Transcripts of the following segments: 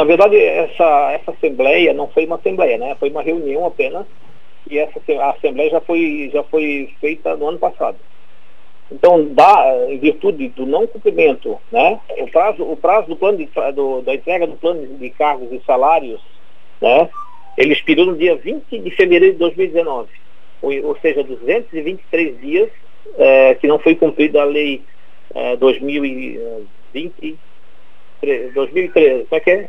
Na verdade, essa assembleia não foi uma assembleia, né? Foi uma reunião apenas, e a assembleia já foi feita no ano passado. Então, em virtude do não cumprimento, né? O prazo do plano da entrega do plano de cargos e salários, né? Ele expirou no dia 20 de fevereiro de 2019, ou seja, 223 dias que não foi cumprida a lei 2013, como é que é?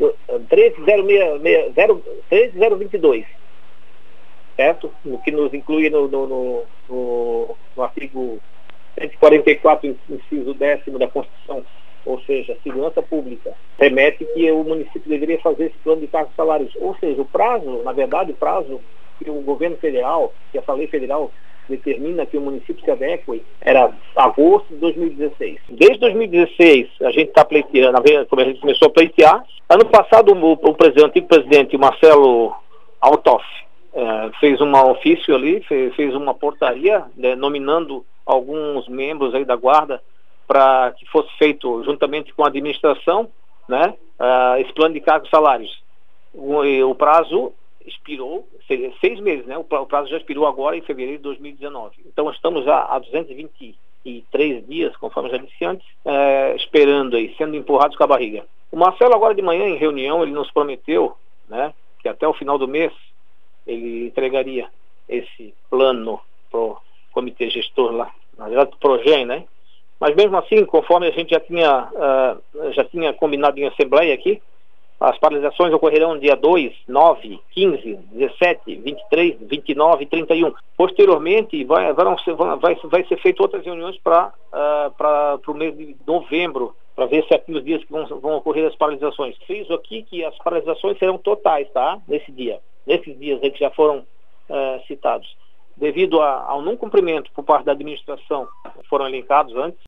13022, certo? O que nos inclui no artigo 144, inciso 10º da Constituição, ou seja, a segurança pública, remete que o município deveria fazer esse plano de cargos e salários. Ou seja, o prazo, na verdade, o prazo que o governo federal, que essa lei federal determina que o município se adeque, era agosto de 2016. Desde 2016, a gente está pleiteando, como a gente começou a pleitear. Ano passado, o antigo presidente, Marcelo Altoff, fez um ofício ali, fez uma portaria, né, nominando alguns membros aí da guarda para que fosse feito juntamente com a administração, né, esse plano de cargos e salários. O prazo expirou, 6 meses, né? O prazo já expirou agora em fevereiro de 2019. Então estamos já há 223 dias, conforme já disse antes, esperando aí, sendo empurrados com a barriga. O Marcelo agora de manhã, em reunião, ele nos prometeu, né, que até o final do mês ele entregaria esse plano para o comitê gestor lá, na verdade, o PROGEN, né? Mas mesmo assim, conforme a gente já tinha combinado em assembleia aqui, as paralisações ocorrerão dia 2, 9, 15, 17, 23, 29 e 31. Posteriormente, vai ser feito outras reuniões para o mês de novembro, para ver se aqui os dias que vão ocorrer as paralisações. Friso aqui que as paralisações serão totais, tá? Nesses dias aí que já foram citados. Devido ao não cumprimento por parte da administração, foram elencados antes,